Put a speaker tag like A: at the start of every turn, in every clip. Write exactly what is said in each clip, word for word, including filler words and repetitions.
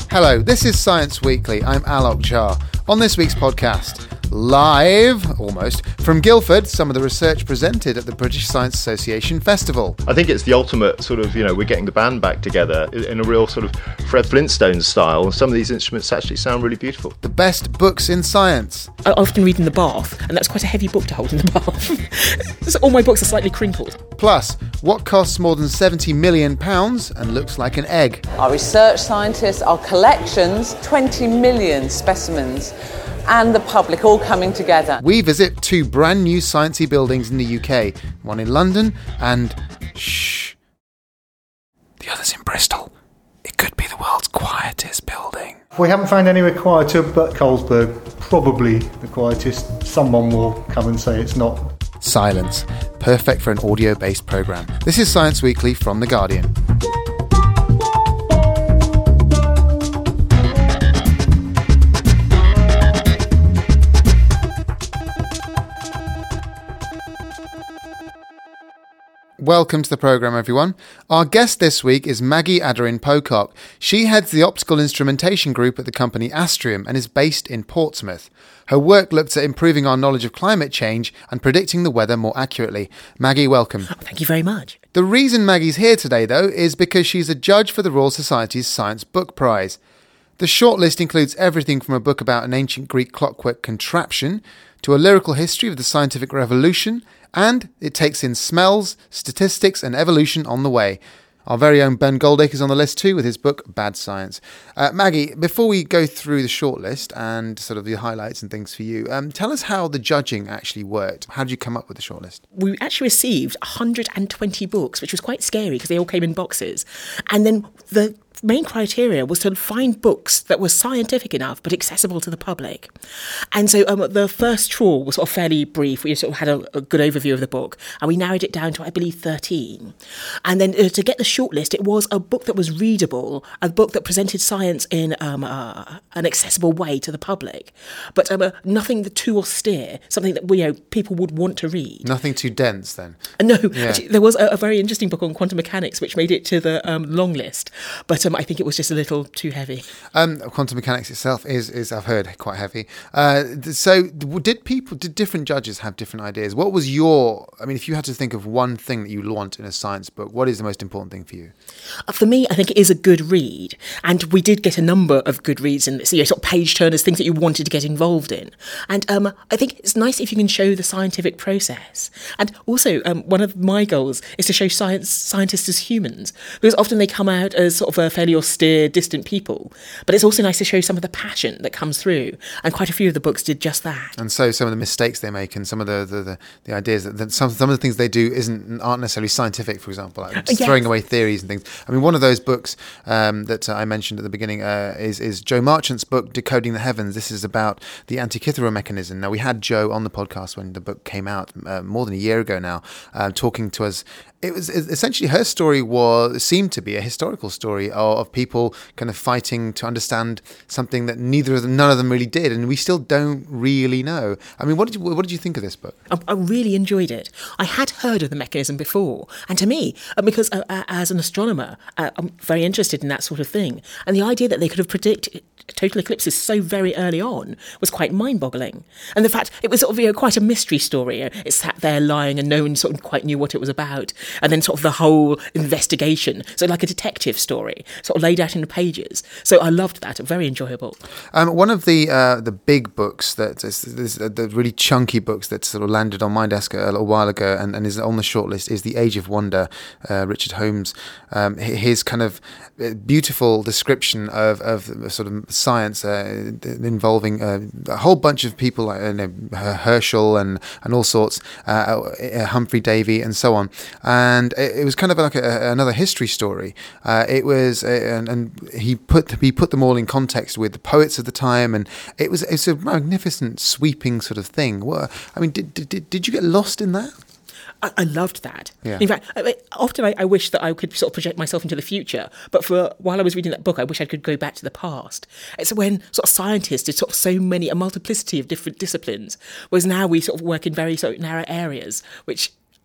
A: Hello, this is Science Weekly. I'm Alok Jha. On this week's podcast, live, almost, from Guildford, some of the research presented at the British Science Association Festival.
B: I think it's the ultimate sort of, you know, we're getting the band back together in a real sort of Fred Flintstone style, and some of these instruments actually sound really beautiful.
A: The best books in science.
C: I often read in the bath, and that's quite a heavy book to hold in the bath. So all my books are slightly crinkled.
A: Plus, what costs more than seventy million pounds and looks like an egg?
D: Our research scientists, our collections, twenty million specimens, and the public all coming together.
A: We visit two brand new sciencey buildings in the U K, one in London and, shh, the other's in Bristol. It could be the world's quietest building.
E: We haven't found anywhere quieter, but Colesberg, probably the quietest. Someone will come and say it's not.
A: Silence, perfect for an audio-based programme. This is Science Weekly from The Guardian. Welcome to the programme, everyone. Our guest this week is Maggie Aderin-Pocock. She heads the optical instrumentation group at the company Astrium and is based in Portsmouth. Her work looks at improving our knowledge of climate change and predicting the weather more accurately. Maggie, welcome.
C: Oh, thank you very much.
A: The reason Maggie's here today, though, is because she's a judge for the Royal Society's Science Book Prize. The shortlist includes everything from a book about an ancient Greek clockwork contraption to a lyrical history of the scientific revolution, and it takes in smells, statistics and evolution on the way. Our very own Ben Goldacre's on the list too with his book Bad Science. Uh, Maggie, before we go through the shortlist and sort of the highlights and things for you, um, tell us how the judging actually worked. How did you come up with the shortlist?
C: We actually received one hundred twenty books, which was quite scary because they all came in boxes. And then the main criteria was to find books that were scientific enough but accessible to the public. And so um, the first trawl was sort of fairly brief. We sort of had a, a good overview of the book, and we narrowed it down to, I believe, thirteen. And then uh, to get the shortlist, it was a book that was readable, a book that presented science in um, uh, an accessible way to the public, but um, uh, nothing too austere, something that you know people would want to read.
A: Nothing too dense, then?
C: No,
A: Yeah.
C: actually, there was a, a very interesting book on quantum mechanics which made it to the um, long list, but um, I think it was just a little too heavy.
A: Um, quantum mechanics itself is, is I've heard, quite heavy. Uh, so did people, did different judges have different ideas? What was your, I mean, if you had to think of one thing that you want in a science book, what is the most important thing for you?
C: Uh, For me, I think it is a good read, and we did get a number of good reads and so, you know, sort of page turners, things that you wanted to get involved in. And um, I think it's nice if you can show the scientific process. And also, um, one of my goals is to show science scientists as humans, because often they come out as sort of a fairly austere, distant people. But it's also nice to show some of the passion that comes through, and quite a few of the books did just that.
A: And so some of the mistakes they make and some of the the, the, the ideas that, that some some of the things they do isn't aren't necessarily scientific, for example, like just
C: Yes.
A: throwing away theories and things. I mean, one of those books um, that uh, I mentioned at the beginning uh, is is Joe Marchant's book Decoding the Heavens. This is about the Antikythera mechanism. Now, we had Joe on the podcast when the book came out uh, more than a year ago now, uh, talking to us. It was essentially, her story was seemed to be a historical story of, of people kind of fighting to understand something that neither of them, none of them really did, and we still don't really know. I mean, what did you, what did you think of this book?
C: I, I really enjoyed it. I had heard of the mechanism before, and to me, uh, because uh, uh, as an astronomer, uh, I'm very interested in that sort of thing, and the idea that they could have predicted total eclipses so very early on was quite mind-boggling. And the fact it was sort of you know, quite a mystery story. It sat there lying, and no one sort of quite knew what it was about. And then sort of the whole investigation, so like a detective story, sort of laid out in the pages. So I loved that. Very enjoyable.
A: Um, one of the uh, the big books that is, is, uh, the really chunky books that sort of landed on my desk a little while ago and, and is on the shortlist is The Age of Wonder, uh, Richard Holmes. Um, his kind of beautiful description of, of sort of science uh, involving uh, a whole bunch of people like you know, Herschel and, and all sorts, uh, Humphrey Davy and so on. And it, it was kind of like a, another history story. Uh, it was, uh, and, and he put he put them all in context with the poets of the time, and it was it's a magnificent, sweeping sort of thing. What, I mean, did, did did you get lost in that?
C: I, I loved that.
A: Yeah.
C: In fact, I, often I, I wish that I could sort of project myself into the future, but for while I was reading that book, I wish I could go back to the past. It's when sort of scientists did sort of so many, a multiplicity of different disciplines, whereas now we sort of work in very sort of narrow areas, which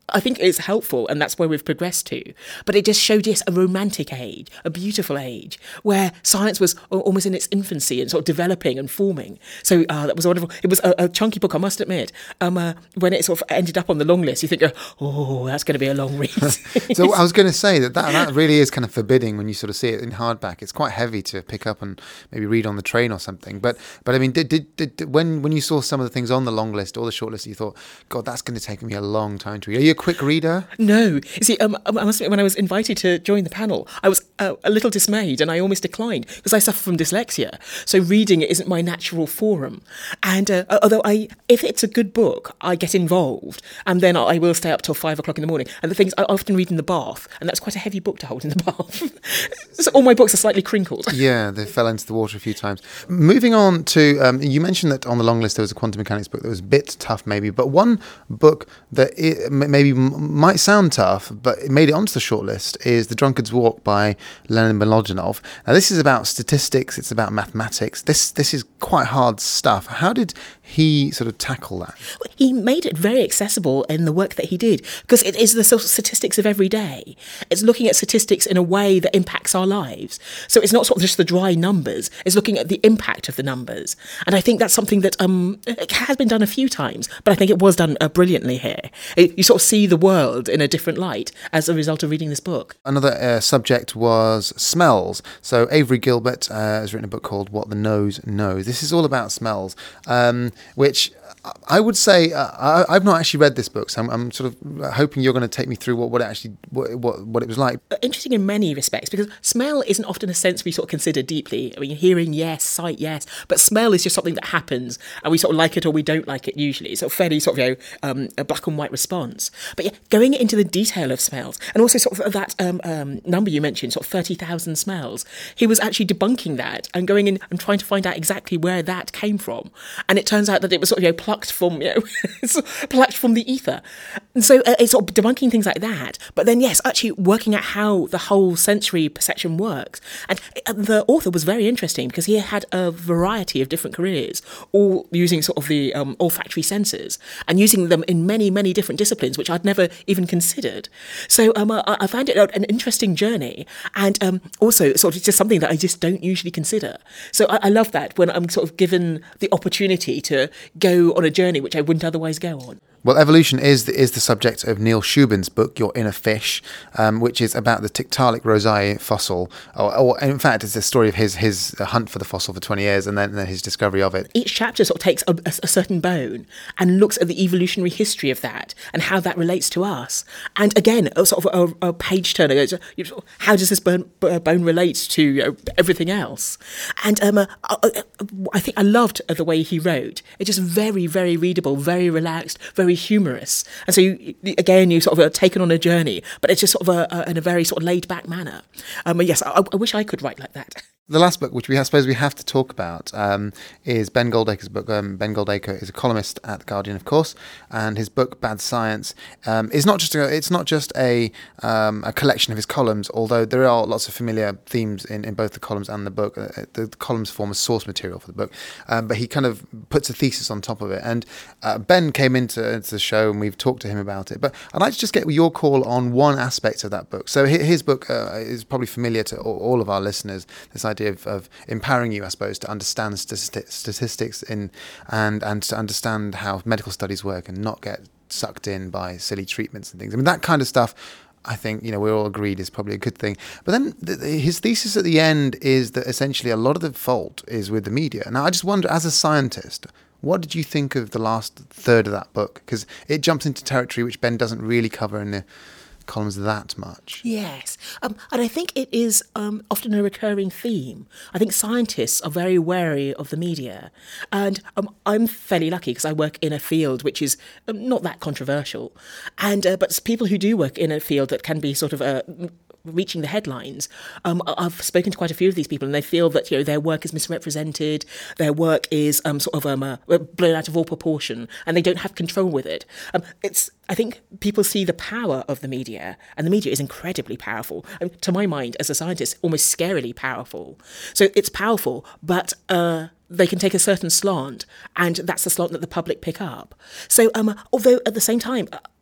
C: I think it's helpful, and that's where we've progressed to. But it just showed, yes, a romantic age, a beautiful age, where science was almost in its infancy and sort of developing and forming. So uh, that was wonderful. It was a, a chunky book, I must admit. Um, uh, when it sort of ended up on the long list, you think, oh, that's going to be a long read.
A: So I was going to say that, that that really is kind of forbidding when you sort of see it in hardback. It's quite heavy to pick up and maybe read on the train or something. But but I mean, did, did, did when when you saw some of the things on the long list or the short list, you thought, God, that's going to take me a long time to read. Are you a quick reader?
C: No. You see, um, I must admit, when I was invited to join the panel, I was uh, a little dismayed, and I almost declined because I suffer from dyslexia. So reading isn't my natural forum. And uh, although I, if it's a good book, I get involved, and then I will stay up till five o'clock in the morning. And the things I often read in the bath, and that's quite a heavy book to hold in the bath. So all my books are slightly crinkled.
A: Yeah, they fell into the water a few times. Moving on to, um, you mentioned that on the long list there was a quantum mechanics book that was a bit tough maybe, but one book that it maybe might sound tough, but it made it onto the short list is The Drunkard's Walk by Leonid Mlodinov. Now this is about statistics, it's about mathematics. This this is quite hard stuff. How did he sort of tackle that?
C: He made it very accessible in the work that he did, because it is the sort of statistics of every day. It's looking at statistics in a way that impacts our lives. So it's not sort of just the dry numbers, it's looking at the impact of the numbers. And I think that's something that um, it has been done a few times, but I think it was done uh, brilliantly here. It, you sort of see the world in a different light as a result of reading this book.
A: Another uh, subject was smells. So Avery Gilbert uh, has written a book called What the Nose Knows. This is all about smells, um, which I would say uh, I, I've not actually read this book, so I'm, I'm sort of hoping you're going to take me through what, what it actually what, what what it was like.
C: Interesting in many respects, because smell isn't often a sense we sort of consider deeply. I mean, hearing, yes, sight, yes, but smell is just something that happens, and we sort of like it or we don't like it usually. It's sort of fairly sort of, you know, um, a black and white response. But yeah, going into the detail of smells, and also sort of that um, um, number you mentioned, sort of thirty thousand smells, he was actually debunking that and going in and trying to find out exactly where that came from. And it turns out that it was sort of, you know, plucked from, you know, plucked from the ether. And so uh, it's sort of debunking things like that. But then, yes, actually working out how the whole sensory perception works. And the author was very interesting because he had a variety of different careers, all using sort of the um, olfactory senses and using them in many, many different disciplines, which I'd never even considered. So um, I, I found it an interesting journey, and um, also sort of just something that I just don't usually consider. So I, I love that when I'm sort of given the opportunity to go on a journey which I wouldn't otherwise go on.
A: Well, evolution is the, is the subject of Neil Shubin's book, Your Inner Fish, um, which is about the Tiktaalik rosae fossil. Or, or in fact, it's the story of his his hunt for the fossil for twenty years and then, and then his discovery of it.
C: Each chapter sort of takes a, a, a certain bone and looks at the evolutionary history of that and how that relates to us. And again, a sort of a, a page turner goes, how does this bone, bone relate to, you know, everything else? And um, uh, I, I think I loved the way he wrote. It's just very, very readable, very relaxed, very humorous, and so you, again you sort of are taken on a journey, but it's just sort of a, a, in a very sort of laid back manner. Um, yes, I, I wish I could write like that.
A: The last book, which we I suppose we have to talk about, um, is Ben Goldacre's book. Um, Ben Goldacre is a columnist at The Guardian, of course, and his book Bad Science um, is not just a, it's not just a um, a collection of his columns, although there are lots of familiar themes in, in both the columns and the book. Uh, the, the columns form a source material for the book, um, but he kind of puts a thesis on top of it. And uh, Ben came into, into the show, and we've talked to him about it. But I'd like to just get your call on one aspect of that book. So his, his book uh, is probably familiar to all, all of our listeners. This idea Of, of empowering you, I suppose, to understand stati- statistics in and and to understand how medical studies work and not get sucked in by silly treatments and things. I mean, that kind of stuff, I think, you know, we're all agreed is probably a good thing. But then the, his thesis at the end is that essentially a lot of the fault is with the media. Now, I just wonder, as a scientist, what did you think of the last third of that book? Because it jumps into territory which Ben doesn't really cover in the columns that much.
C: Yes, um, and I think it is um, often a recurring theme. I think scientists are very wary of the media, and um, I'm fairly lucky because I work in a field which is um, not that controversial, and uh, but people who do work in a field that can be sort of uh, reaching the headlines. Um, I've spoken to quite a few of these people, and they feel that, you know, their work is misrepresented, their work is um, sort of um, uh, blown out of all proportion, and they don't have control with it. Um, it's I think people see the power of the media, and the media is incredibly powerful. Um, to my mind, as a scientist, almost scarily powerful. So it's powerful, but uh, they can take a certain slant, and that's the slant that the public pick up. So um, although at the same time,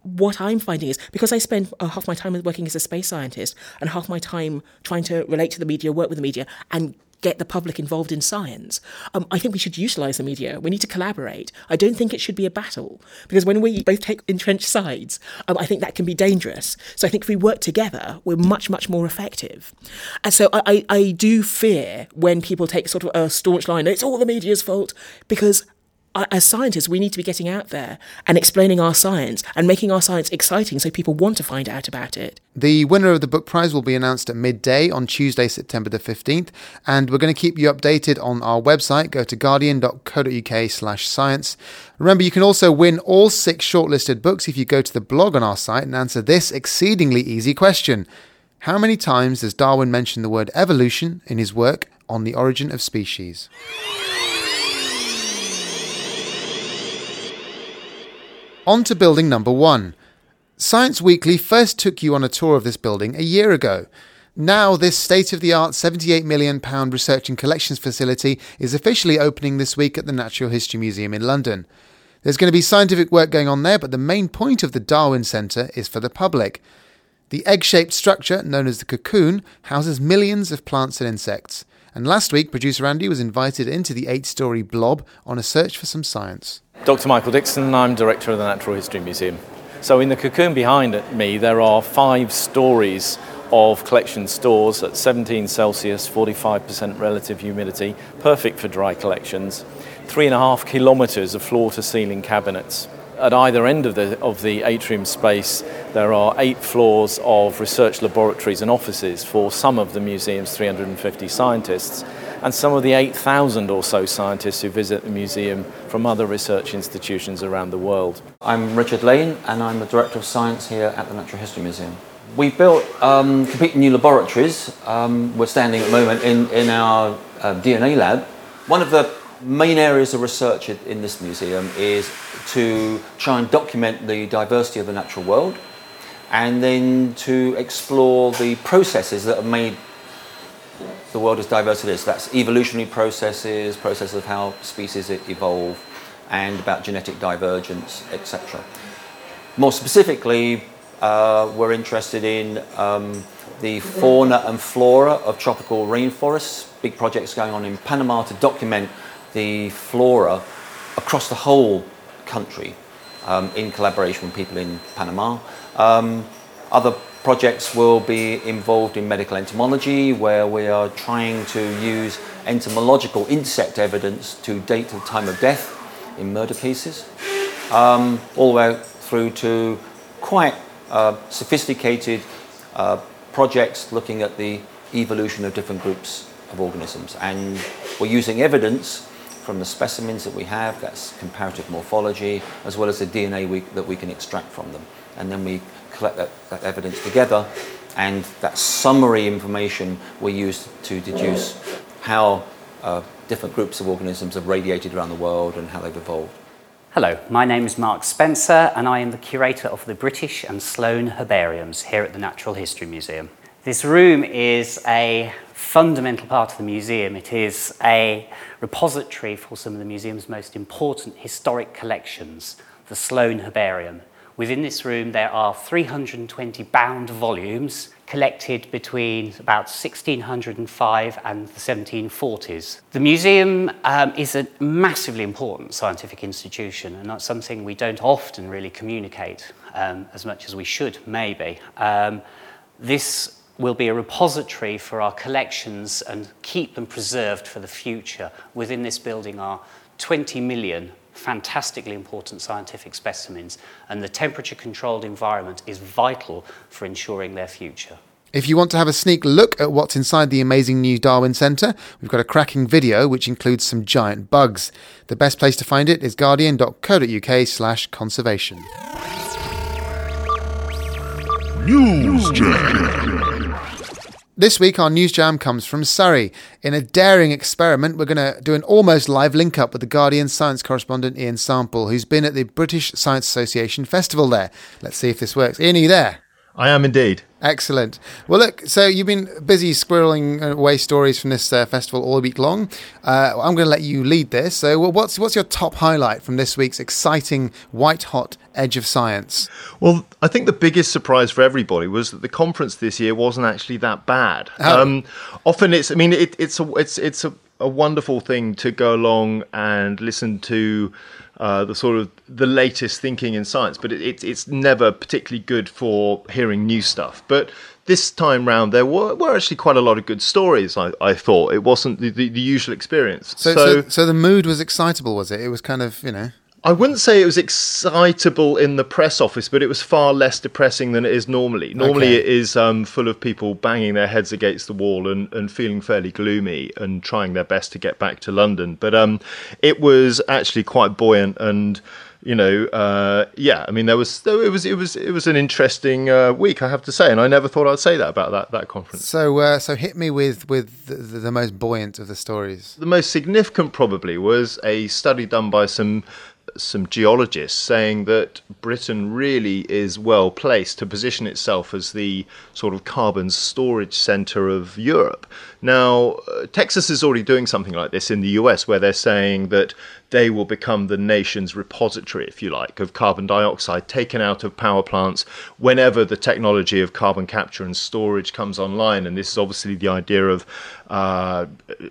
C: what I'm finding is, because I spend uh, half my time working as a space scientist and half my time trying to relate to the media, work with the media, and get the public involved in science, um, I think we should utilise the media. We need to collaborate. I don't think it should be a battle, because when we both take entrenched sides, um, I think that can be dangerous. So I think if we work together, we're much, much more effective. And so I, I, I do fear when people take sort of a staunch line, it's all the media's fault, because as scientists, we need to be getting out there and explaining our science and making our science exciting so people want to find out about it.
A: The winner of the book prize will be announced at midday on Tuesday, September the fifteenth, and we're going to keep you updated on our website. Go to guardian.co.uk slash science. Remember, you can also win all six shortlisted books if you go to the blog on our site and answer this exceedingly easy question. How many times does Darwin mention the word evolution in his work On the Origin of Species? On to building number one. Science Weekly first took you on a tour of this building a year ago. Now this state-of-the-art seventy-eight million pounds research and collections facility is officially opening this week at the Natural History Museum in London. There's going to be scientific work going on there, but the main point of the Darwin Centre is for the public. The egg-shaped structure, known as the cocoon, houses millions of plants and insects. And last week, producer Andy was invited into the eight-storey blob on a search for some science.
F: Doctor Michael Dixon, I'm Director of the Natural History Museum. So in the cocoon behind me there are five stories of collection stores at seventeen Celsius, forty-five percent relative humidity, perfect for dry collections, three and a half kilometres of floor-to-ceiling cabinets. At either end of the, of the atrium space there are eight floors of research laboratories and offices for some of the museum's three hundred fifty scientists, and some of the eight thousand or so scientists who visit the museum from other research institutions around the world.
G: I'm Richard Lane and I'm the Director of Science here at the Natural History Museum. We built um, completely new laboratories. Um, we're standing at the moment in, in our uh, D N A lab. One of the main areas of research in this museum is to try and document the diversity of the natural world, and then to explore the processes that have made the world as diverse as it is. That's evolutionary processes, processes of how species evolve, and about genetic divergence, et cetera. More specifically, uh, we're interested in um, the fauna and flora of tropical rainforests. Big projects going on in Panama to document the flora across the whole country um, in collaboration with people in Panama. Um, other projects will be involved in medical entomology, where we are trying to use entomological insect evidence to date the time of death in murder cases, um, all the way through to quite uh, sophisticated uh, projects looking at the evolution of different groups of organisms. And we're using evidence from the specimens that we have, that's comparative morphology, as well as the D N A we, that we can extract from them. And then we collect that, that evidence together, and that summary information we use to deduce how uh, different groups of organisms have radiated around the world and how they've evolved.
H: Hello, my name is Mark Spencer and I am the curator of the British and Sloane Herbariums here at the Natural History Museum. This room is a fundamental part of the museum. It is a repository for some of the museum's most important historic collections, the Sloane Herbarium. Within this room there are three hundred twenty bound volumes collected between about sixteen oh five and the seventeen forties. The museum um, is a massively important scientific institution, and that's something we don't often really communicate um, as much as we should, maybe. Um, this will be a repository for our collections and keep them preserved for the future. Within this building are twenty million fantastically important scientific specimens, and the temperature-controlled environment is vital for ensuring their future.
A: If you want to have a sneak look at what's inside the amazing new Darwin Centre, we've got a cracking video which includes some giant bugs. The best place to find it is guardian.co.uk slash conservation. News Jam. This week our News Jam comes from Surrey. In a daring experiment, we're going to do an almost live link-up with the Guardian science correspondent Ian Sample, who's been at the British Science Association Festival there. Let's see if this works. Ian, are you there?
B: I am indeed.
A: Excellent. Well, look, so you've been busy squirreling away stories from this uh, festival all week long. Uh, I'm going to let you lead this. So well, what's what's your top highlight from this week's exciting, white-hot edge of science?
B: Well, I think the biggest surprise for everybody was that the conference this year wasn't actually that bad.
A: Oh.
B: Um, often it's, I mean, it, it's a, it's it's a, a wonderful thing to go along and listen to uh, the sort of the latest thinking in science, but it, it, it's never particularly good for hearing new stuff. But this time round, there were, were actually quite a lot of good stories, I, I thought. It wasn't the, the, the usual experience.
A: So, so, so the mood was excitable, was it? It was kind of, you know...
B: I wouldn't say it was excitable in the press office, but it was far less depressing than it is normally. Normally
A: Okay.
B: it is um, full of people banging their heads against the wall and, and feeling fairly gloomy and trying their best to get back to London. But um, it was actually quite buoyant and... You know, uh, yeah. I mean, there was it was it was it was an interesting uh, week, I have to say, and I never thought I'd say that about that that conference.
A: So, uh, so hit me with with the, the most buoyant of the stories.
B: The most significant, probably, was a study done by some some geologists saying that Britain really is well placed to position itself as the sort of carbon storage centre of Europe. Now, uh, Texas is already doing something like this in the U S, where they're saying that they will become the nation's repository, if you like, of carbon dioxide taken out of power plants whenever the technology of carbon capture and storage comes online. And this is obviously the idea of uh,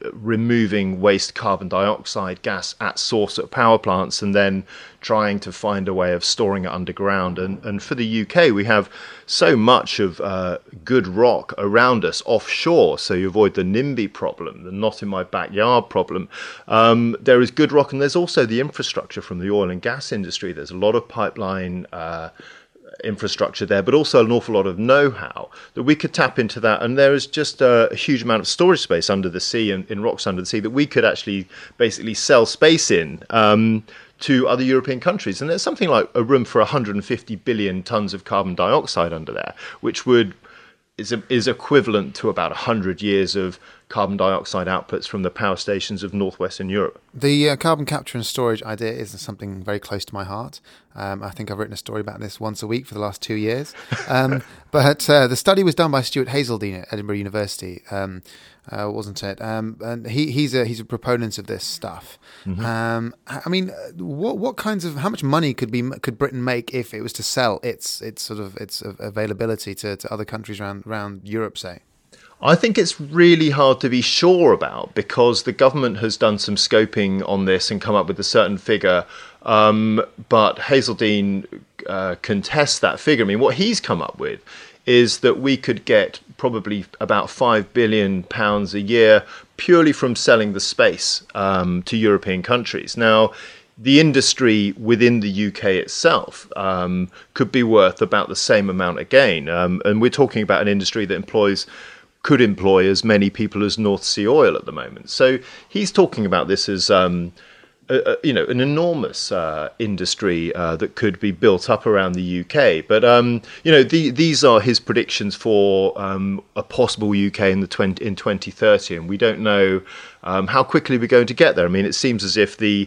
B: removing waste carbon dioxide gas at source at power plants and then trying to find a way of storing it underground. And, and for the U K, we have so much of uh, good rock around us offshore, so you avoid the NIMBY problem, the not in my backyard problem. Um, there is good rock, and there's also the infrastructure from the oil and gas industry. There's a lot of pipeline uh, infrastructure there, but also an awful lot of know-how that we could tap into that. And there is just a, a huge amount of storage space under the sea and in rocks under the sea that we could actually basically sell space in um, to other European countries. And there's something like a room for one hundred fifty billion tons of carbon dioxide under there, which would is a, is equivalent to about one hundred years of carbon dioxide outputs from the power stations of northwestern Europe.
A: The uh, carbon capture and storage idea is something very close to my heart. Um, I think I've written a story about this once a week for the last two years. Um, but uh, the study was done by Stuart Hazeldine at Edinburgh University, um, uh, wasn't it? Um, and he, he's a he's a proponent of this stuff. Mm-hmm. Um, I mean, what what kinds of how much money could be could Britain make if it was to sell its its sort of its availability to, to other countries around around Europe, say?
B: I think it's really hard to be sure about, because the government has done some scoping on this and come up with a certain figure, um, but Hazeldine uh, contests that figure. I mean, what he's come up with is that we could get probably about five billion pounds a year purely from selling the space um, to European countries. Now, the industry within the U K itself um, could be worth about the same amount again. Um, and we're talking about an industry that employs could employ as many people as North Sea Oil at the moment. So he's talking about this as, um, a, a, you know, an enormous uh, industry uh, that could be built up around the U K. But, um, you know, the, these are his predictions for um, a possible U K in the twenty, in twenty thirty, and we don't know um, how quickly we're going to get there. I mean, it seems as if the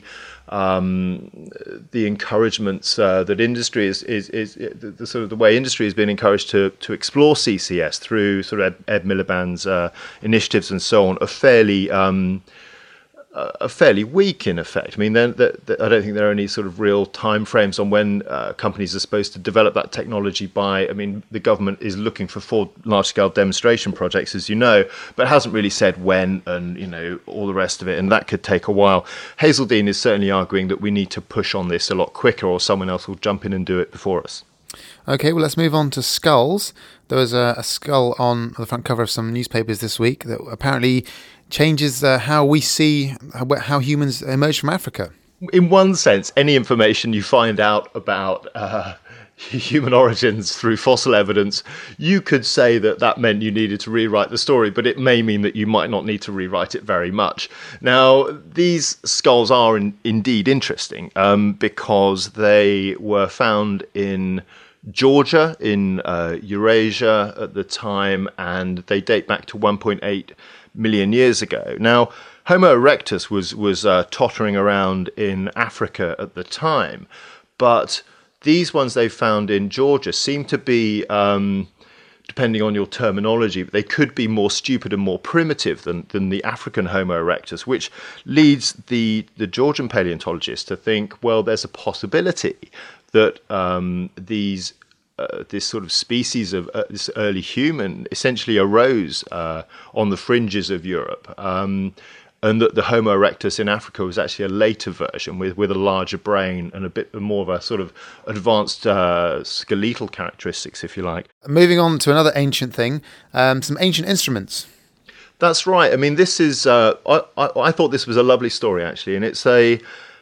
B: Um, the encouragements uh, that industry is, is, is the, the sort of the way industry has been encouraged to, to explore C C S through sort of Ed, Ed Miliband's uh, initiatives and so on are fairly um, uh, are fairly weak in effect. I mean, they're, they're, they're, I don't think there are any sort of real time frames on when uh, companies are supposed to develop that technology by. I mean, the government is looking for four large-scale demonstration projects, as you know, but hasn't really said when and, you know, all the rest of it, and that could take a while. Hazeldine is certainly arguing that we need to push on this a lot quicker, or someone else will jump in and do it before us.
A: Okay, well, let's move on to skulls. There was a, a skull on the front cover of some newspapers this week that apparently changes uh, how we see how, how humans emerge from Africa.
B: In one sense, any information you find out about uh, human origins through fossil evidence, you could say that that meant you needed to rewrite the story, but it may mean that you might not need to rewrite it very much. Now, these skulls are in, indeed interesting um, because they were found in Georgia, in uh, Eurasia at the time, and they date back to one point eight million years ago. Now, Homo erectus was, was uh, tottering around in Africa at the time, but these ones they found in Georgia seem to be, um, depending on your terminology, they could be more stupid and more primitive than, than the African Homo erectus, which leads the, the Georgian paleontologists to think, well, there's a possibility that um, these uh, this sort of species of uh, this early human essentially arose uh, on the fringes of Europe. Um, And that the Homo erectus in Africa was actually a later version with, with a larger brain and a bit more of a sort of advanced uh, skeletal characteristics, if you like.
A: Moving on to another ancient thing, um, some ancient instruments.
B: That's right. I mean, this is, uh, I, I, I thought this was a lovely story, actually, and it's a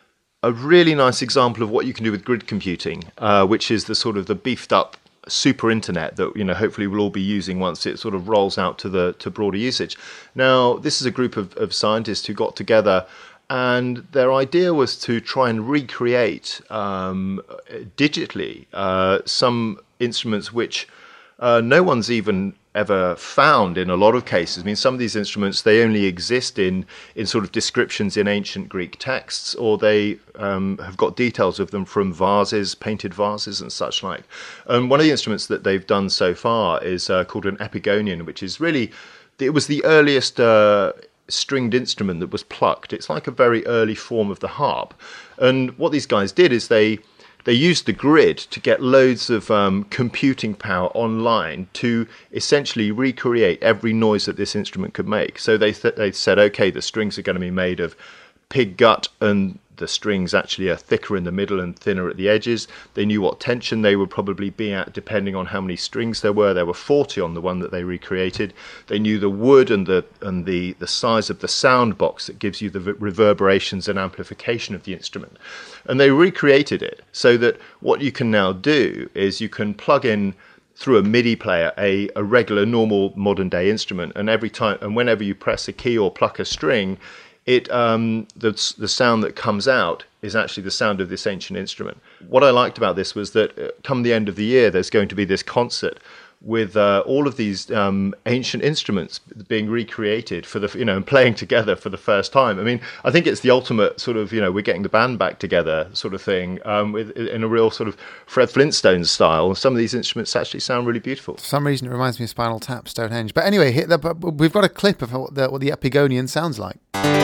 B: a really nice example of what you can do with grid computing, uh, which is the sort of the beefed up super internet that, you know, hopefully we'll all be using once it sort of rolls out to the to broader usage. Now, this is a group of, of scientists who got together, and their idea was to try and recreate um, digitally uh, some instruments which uh, no one's even ever found in a lot of cases. I mean, some of these instruments, they only exist in in sort of descriptions in ancient Greek texts, or they um, have got details of them from vases, painted vases and such like. And one of the instruments that they've done so far is uh, called an epigonion, which is really, it was the earliest uh, stringed instrument that was plucked. It's like a very early form of the harp. And what these guys did is they They used the grid to get loads of um, computing power online to essentially recreate every noise that this instrument could make. So they th- they said, okay, the strings are going to be made of pig gut, and the strings actually are thicker in the middle and thinner at the edges. They knew what tension they would probably be at depending on how many strings there were. There were forty on the one that they recreated. They knew the wood and the and the, the size of the sound box that gives you the v- reverberations and amplification of the instrument. And they recreated it so that what you can now do is you can plug in through a MIDI player a, a regular, normal, modern-day instrument, and every time and whenever you press a key or pluck a string, it um, the the sound that comes out is actually the sound of this ancient instrument. What I liked about this was that uh, come the end of the year, there's going to be this concert with uh, all of these um, ancient instruments being recreated for the, you know, and playing together for the first time. I mean, I think it's the ultimate sort of, you know, we're getting the band back together sort of thing, um, with in a real sort of Fred Flintstone style. Some of these instruments actually sound really beautiful.
A: For some reason, it reminds me of Spinal Tap, Stonehenge. But anyway, hit the, we've got a clip of what the, what the epigonion sounds like.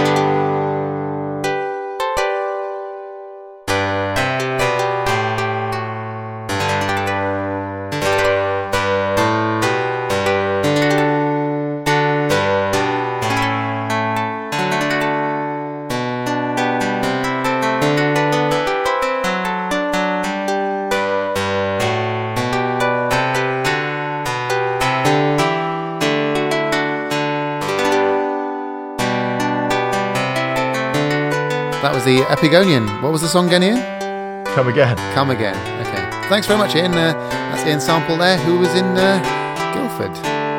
A: That was the Epigonion. What was the song again, Ian?
B: Come Again.
A: Come Again. Okay. Thanks very much, Ian. Uh, that's Ian Sample there, who was in uh, Guildford.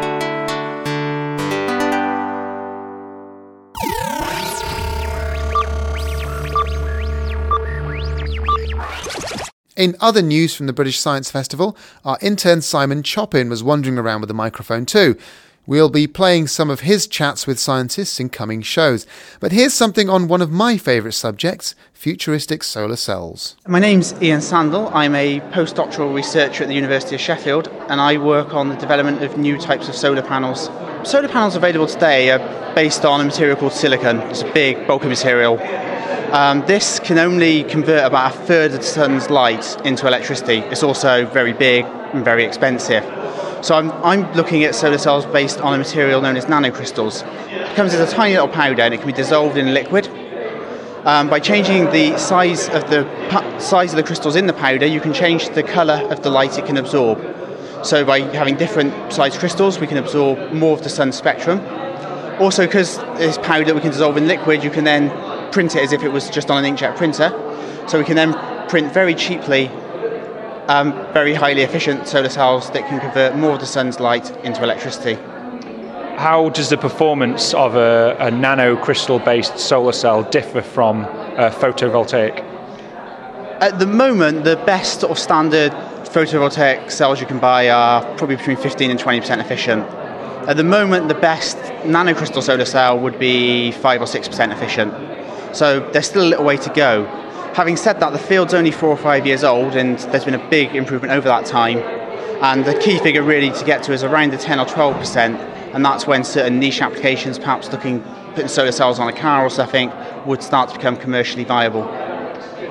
A: In other news from the British Science Festival, our intern Simon Choppin was wandering around with a microphone too. We'll be playing some of his chats with scientists in coming shows. But here's something on one of my favourite subjects, futuristic solar cells.
I: My name's Ian Sandel. I'm a postdoctoral researcher at the University of Sheffield, and I work on the development of new types of solar panels. Solar panels available today are based on a material called silicon. It's a big, bulky material. Um, this can only convert about a third of the sun's light into electricity. It's also very big and very expensive. So I'm, I'm looking at solar cells based on a material known as nanocrystals. It comes as a tiny little powder, and it can be dissolved in liquid. Um, by changing the size of the size of the crystals in the powder, you can change the colour of the light it can absorb. So by having different sized crystals, we can absorb more of the sun's spectrum. Also, because this powder we can dissolve in liquid, you can then print it as if it was just on an inkjet printer. So we can then print very cheaply Um, very highly efficient solar cells that can convert more of the sun's light into electricity.
J: How does the performance of a, a nanocrystal-based solar cell differ from a photovoltaic?
I: At the moment, the best sort of standard photovoltaic cells you can buy are probably between fifteen and twenty percent efficient. At the moment, the best nanocrystal solar cell would be five or six percent efficient. So there's still a little way to go. Having said that, the field's only four or five years old, and there's been a big improvement over that time. And the key figure really to get to is around the ten or twelve percent, and that's when certain niche applications, perhaps looking putting solar cells on a car or something, would start to become commercially viable.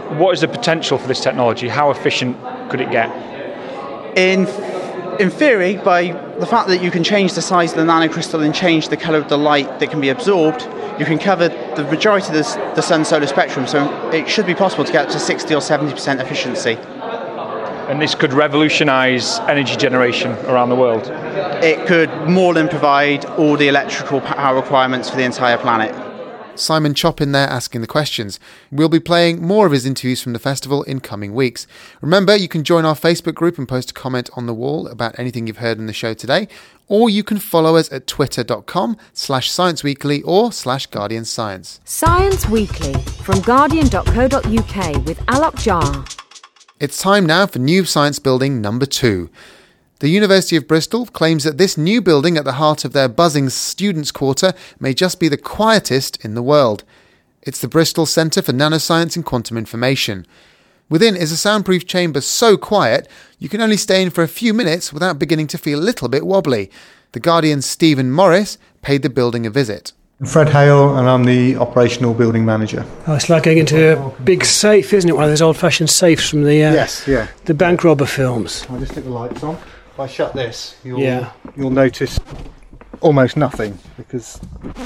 J: what is the potential for this technology? How efficient could it get?
I: In in theory, by the fact that you can change the size of the nanocrystal and change the colour of the light that can be absorbed, you can cover the majority of the, the sun's solar spectrum, so it should be possible to get up to sixty or seventy percent efficiency.
J: And this could revolutionise energy generation around the world?
I: It could more than provide all the electrical power requirements for the entire planet.
A: Simon Choppin there asking the questions. We'll be playing more of his interviews from the festival in coming weeks. Remember, you can join our Facebook group and post a comment on the wall about anything you've heard in the show today, or you can follow us at twitter.com slash Science Weekly or slash Guardian Science.
K: Science Weekly from guardian dot co dot uk with Alok Jha.
A: It's time now for New Science Building number two. The University of Bristol claims that this new building at the heart of their buzzing Students' Quarter may just be the quietest in the world. It's the Bristol Centre for Nanoscience and Quantum Information. Within is a soundproof chamber so quiet you can only stay in for a few minutes without beginning to feel a little bit wobbly. The Guardian's Stephen Morris paid the building a visit.
E: Fred Hale, and I'm the operational building manager.
L: Oh, it's like going into a big safe, isn't it? One of those old-fashioned safes from the uh,
E: yes, yeah,
L: the bank robber films.
E: I'll just stick the lights on. If I shut this, you'll
L: yeah.
E: you'll notice almost nothing because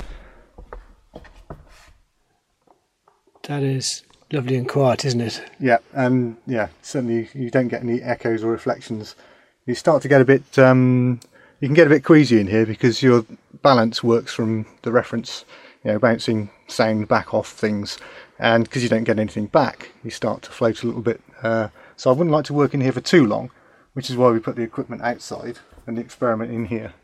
L: that is lovely and quiet, isn't it?
E: Yeah, and yeah, certainly you don't get any echoes or reflections. You start to get a bit. Um, you can get a bit queasy in here because your balance works from the reference, you know, bouncing sound back off things, and because you don't get anything back, you start to float a little bit. Uh, so I wouldn't like to work in here for too long, which is why we put the equipment outside and the experiment in here.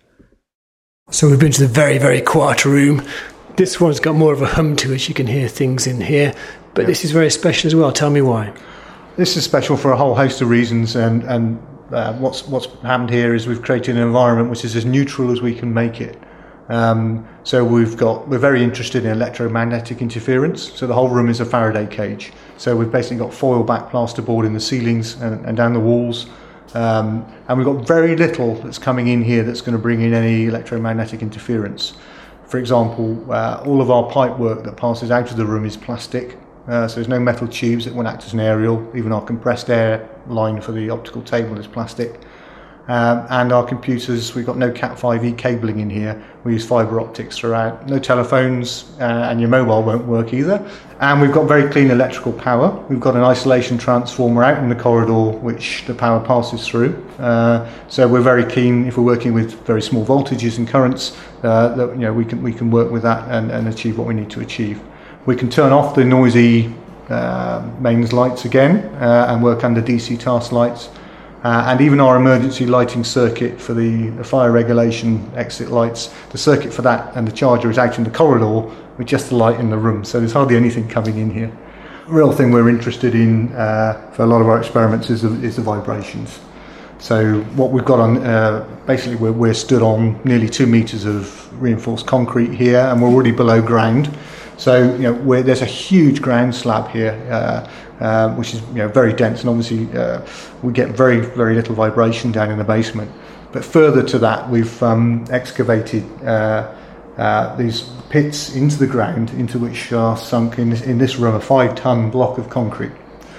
L: So we've been to the very, very quiet room. This one's got more of a hum to it. You can hear things in here, but yeah. This is very special as well. Tell me why.
E: This is special for a whole host of reasons, and and uh, what's what's happened here is we've created an environment which is as neutral as we can make it. Um, so we've got we're very interested in electromagnetic interference. So the whole room is a Faraday cage. So we've basically got foil back plasterboard in the ceilings and, and down the walls. Um, and we've got very little that's coming in here that's going to bring in any electromagnetic interference. For example, uh, all of our pipe work that passes out of the room is plastic, uh, so there's no metal tubes that won't act as an aerial. Even our compressed air line for the optical table is plastic. Um, and our computers, we've got no cat five e cabling in here. We use fibre optics throughout. No telephones, uh, and your mobile won't work either. And we've got very clean electrical power. We've got an isolation transformer out in the corridor which the power passes through. Uh, so we're very keen, if we're working with very small voltages and currents, uh, that you know we can we can work with that and, and achieve what we need to achieve. We can turn off the noisy uh, mains lights again uh, and work under D C task lights. Uh, and even our emergency lighting circuit for the, the fire regulation exit lights, the circuit for that and the charger is out in the corridor with just the light in the room, so there's hardly anything coming in here. The real thing we're interested in uh, for a lot of our experiments is the, is the vibrations. So what we've got on, uh, basically we're, we're stood on nearly two metres of reinforced concrete here, and we're already below ground. So you know we're, there's a huge ground slab here, uh, uh, which is you know very dense, and obviously uh, we get very very little vibration down in the basement. But further to that, we've um, excavated uh, uh, these pits into the ground, into which are sunk in this, in this room a five-ton block of concrete.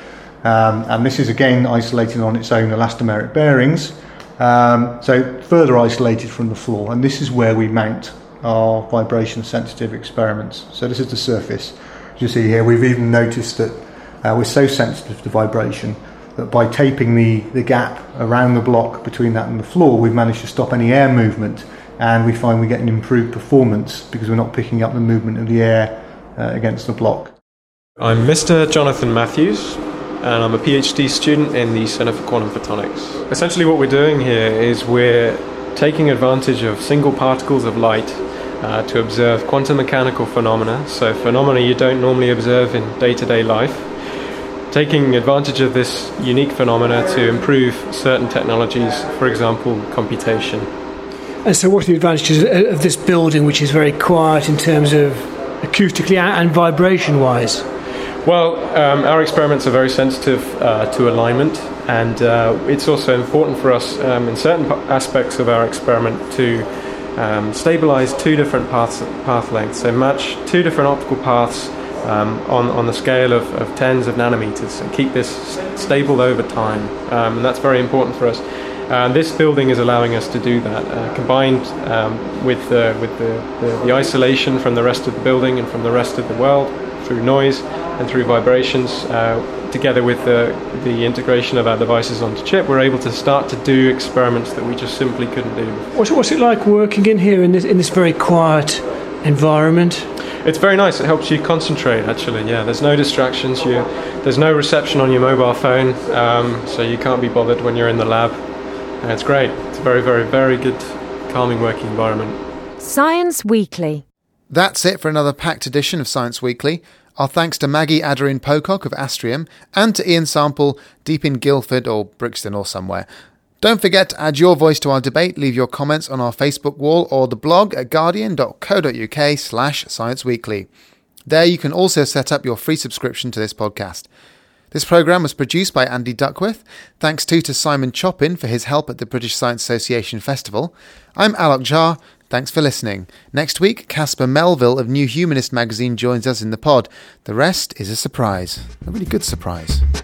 E: Um, and this is again isolated on its own elastomeric bearings, um, so further isolated from the floor. And this is where we mount our vibration sensitive experiments. So this is the surface. As you see here, we've even noticed that uh, we're so sensitive to vibration that by taping the, the gap around the block between that and the floor, we've managed to stop any air movement, and we find we get an improved performance because we're not picking up the movement of the air uh, against the block.
M: I'm Mister Jonathan Matthews, and I'm a PhD student in the Centre for Quantum Photonics. Essentially what we're doing here is we're taking advantage of single particles of light uh, to observe quantum mechanical phenomena, so phenomena you don't normally observe in day-to-day life, taking advantage of this unique phenomena to improve certain technologies, for example, computation.
L: And so what are the advantages of this building, which is very quiet in terms of acoustically and vibration-wise?
M: Well, um, our experiments are very sensitive uh, to alignment, and uh, it's also important for us um, in certain aspects of our experiment to um, stabilize two different paths, path lengths, so match two different optical paths um, on, on the scale of, of tens of nanometers and keep this stable over time. Um, and that's very important for us. And this building is allowing us to do that, uh, combined um, with, uh, with the, the, the isolation from the rest of the building and from the rest of the world through noise and through vibrations, uh, together with the, the integration of our devices onto chip, we're able to start to do experiments that we just simply couldn't do before.
L: What's, what's it like working in here in this, in this very quiet environment?
M: It's very nice. It helps you concentrate, actually. Yeah, there's no distractions. You, there's no reception on your mobile phone, um, so you can't be bothered when you're in the lab. And it's great. It's a very, very, very good, calming working environment.
K: Science Weekly.
A: That's it for another packed edition of Science Weekly. Our thanks to Maggie Adarin-Pocock of Astrium and to Ian Sample deep in Guildford or Brixton or somewhere. Don't forget to add your voice to our debate. Leave your comments on our Facebook wall or the blog at guardian.co.uk slash Science Weekly. There you can also set up your free subscription to this podcast. This programme was produced by Andy Duckworth. Thanks too to Simon Choppin for his help at the British Science Association Festival. I'm Alok Jha. Thanks for listening. Next week, Caspar Melville of New Humanist magazine joins us in the pod. The rest is a surprise. A really good surprise.